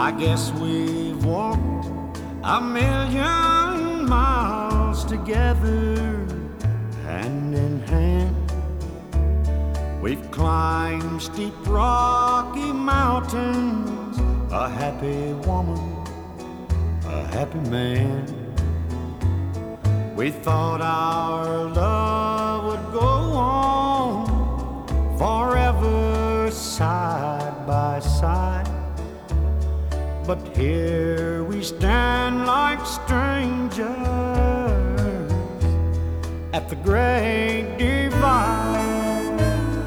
I guess we've walked a million miles together, hand in hand. We've climbed steep rocky mountains, a happy woman, a happy man. We thought our love would go on forever side by side. But here we stand like strangers at the great divide.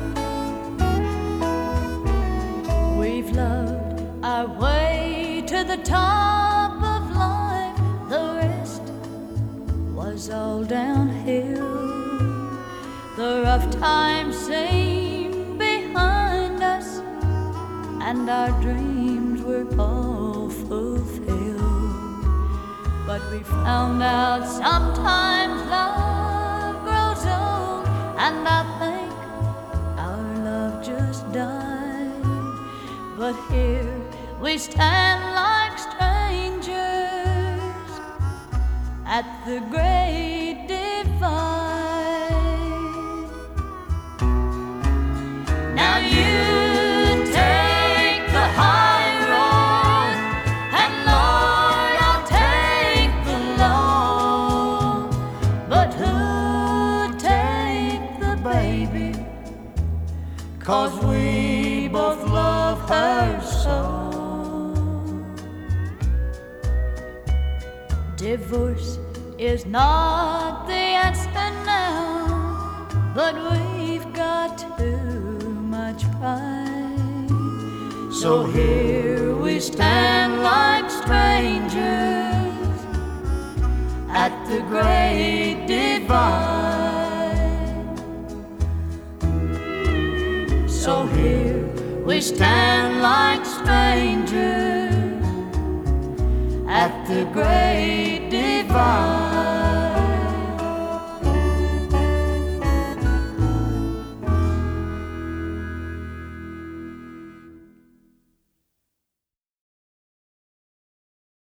We've loved our way to the top of life. The rest was all downhill. The rough times seem behind us, and our dreams were all fulfilled. But we found out sometimes love grows old, and I think our love just died. But here we stand like strangers at the great divide. Now you take the high road, and Lord, I'll take the low. But who'd take the baby? 'Cause we both love her so. Divorce is not the answer now, but we've got too much pride. So here we stand like strangers at the great divide. So here we stand like strangers at the great divide.